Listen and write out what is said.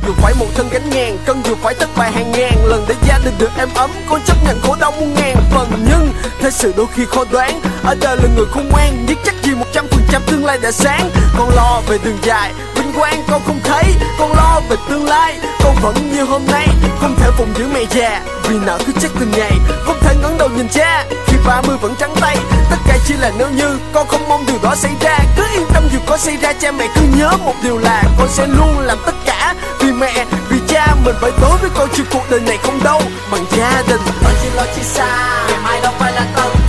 vừa phải một thân gánh ngàn cân, vừa phải thất bại hàng ngàn lần để gia đình được êm ấm. Con chấp nhận khổ đau muôn ngàn phần, nhưng thế sự đôi khi khó đoán. Ở đời là người khôn ngoan, biết chắc gì 100% tương lai đã sáng. Con lo về đường dài, vinh quang con không thấy. Con lo về tương lai, con vẫn như hôm nay. Không thể phụng dưỡng mẹ già, vì nợ cứ chết từng ngày. Không thể ngẩng đầu nhìn cha, khi 30 vẫn trắng tay. Tất cả chỉ là nếu như, con không mong điều đó xảy ra. Cứ yên tâm dù có xảy ra, cha mẹ cứ nhớ một điều là con sẽ luôn làm tất cả vì mẹ, vì cha mình. Phải đối với con chuyện cuộc đời này không đâu bằng gia đình. Con chỉ lo chi xa, ngày mai đâu phải là tao.